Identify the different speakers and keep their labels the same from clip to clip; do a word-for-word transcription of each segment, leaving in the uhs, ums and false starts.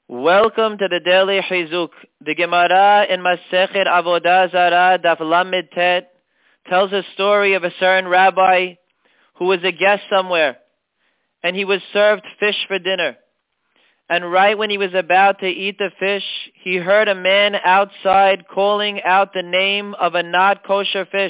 Speaker 1: Welcome to the Daily Chizuk. The Gemara in Masechet Avodah Zarah Daf Lamed Tet tells a story of a certain rabbi who was a guest somewhere, and he was served fish for dinner. And right when he was about to eat the fish, he heard a man outside calling out the name of a not kosher fish.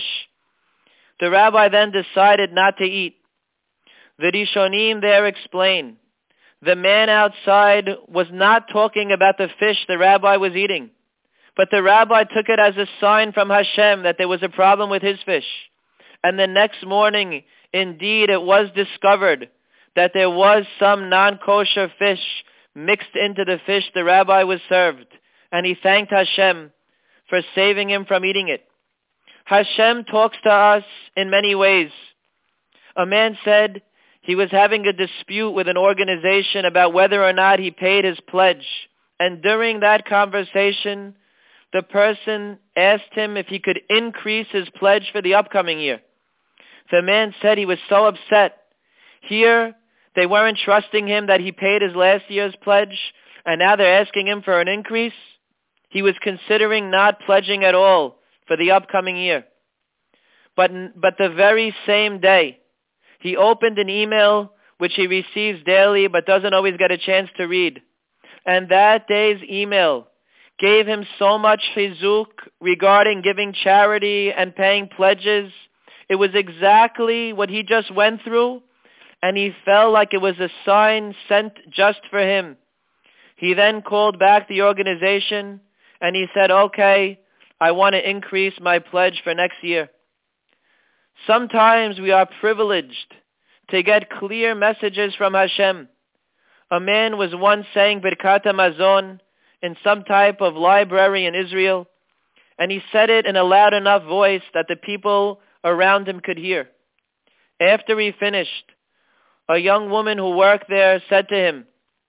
Speaker 1: The rabbi then decided not to eat. The Rishonim there explain, the man outside was not talking about the fish the rabbi was eating, but the rabbi took it as a sign from Hashem that there was a problem with his fish. And the next morning, indeed, it was discovered that there was some non-kosher fish mixed into the fish the rabbi was served, and he thanked Hashem for saving him from eating it. Hashem talks to us in many ways. A man said he was having a dispute with an organization about whether or not he paid his pledge. And during that conversation, the person asked him if he could increase his pledge for the upcoming year. The man said he was so upset. Here, they weren't trusting him that he paid his last year's pledge, and now they're asking him for an increase. He was considering not pledging at all for the upcoming year. But, but the very same day, he opened an email which he receives daily but doesn't always get a chance to read. And that day's email gave him so much chizuk regarding giving charity and paying pledges. It was exactly what he just went through, and he felt like it was a sign sent just for him. He then called back the organization and he said, okay, I want to increase my pledge for next year. Sometimes we are privileged to get clear messages from Hashem. A man was once saying Birkat HaMazon in some type of library in Israel, and he said it in a loud enough voice that the people around him could hear. After he finished, a young woman who worked there said to him,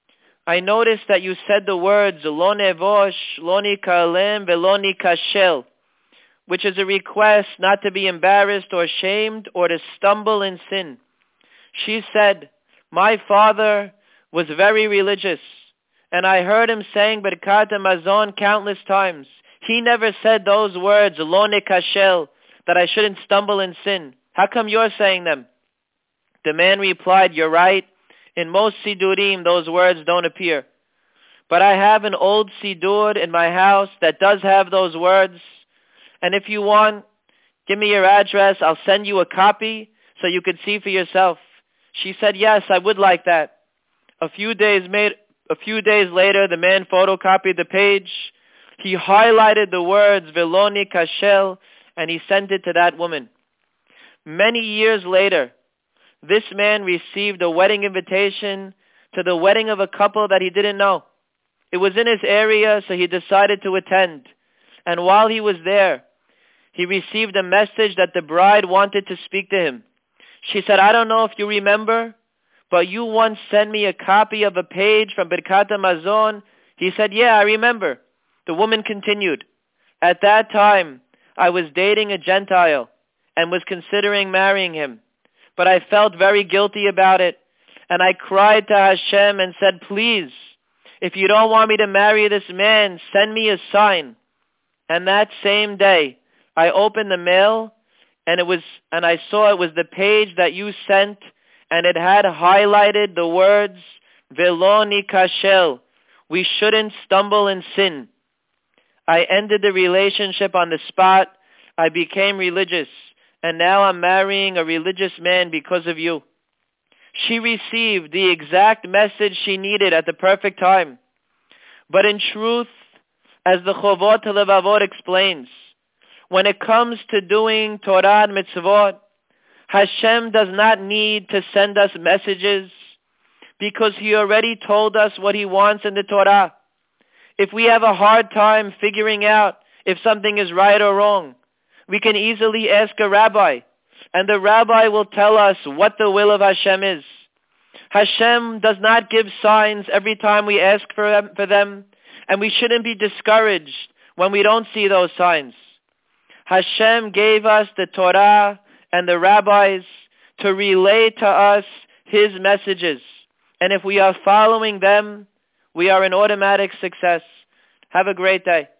Speaker 1: I noticed that you said the words Lo nevosh, lo nikalem, velo nikashel, which is a request not to be embarrassed or shamed or to stumble in sin. She said, my father was very religious, and I heard him saying Birkat HaMazon countless times. He never said those words, Lo nikashel, that I shouldn't stumble in sin. How come you're saying them? The man replied, you're right. In most Sidurim, those words don't appear. But I have an old Sidur in my house that does have those words. And if you want, give me your address. I'll send you a copy so you could see for yourself. She said, yes, I would like that. A few days made, a few days later, the man photocopied the page. He highlighted the words Velo nikashel, and he sent it to that woman. Many years later, this man received a wedding invitation to the wedding of a couple that he didn't know. It was in his area, so he decided to attend. And while he was there, he received a message that the bride wanted to speak to him. She said, I don't know if you remember, but you once sent me a copy of a page from Birkat HaMazon. He said, yeah, I remember. The woman continued, at that time, I was dating a Gentile and was considering marrying him. But I felt very guilty about it, and I cried to Hashem and said, please, if you don't want me to marry this man, send me a sign. And that same day, I opened the mail, and it was, and I saw it was the page that you sent, and it had highlighted the words, Velo nikashel, we shouldn't stumble in sin. I ended the relationship on the spot. I became religious. And now I'm marrying a religious man because of you. She received the exact message she needed at the perfect time. But in truth, as the Chovot HaLevavot explains, when it comes to doing Torah and mitzvot, Hashem does not need to send us messages because He already told us what He wants in the Torah. If we have a hard time figuring out if something is right or wrong, we can easily ask a rabbi, and the rabbi will tell us what the will of Hashem is. Hashem does not give signs every time we ask for them, for them, and we shouldn't be discouraged when we don't see those signs. Hashem gave us the Torah and the rabbis to relay to us His messages, and if we are following them, we are an automatic success. Have a great day.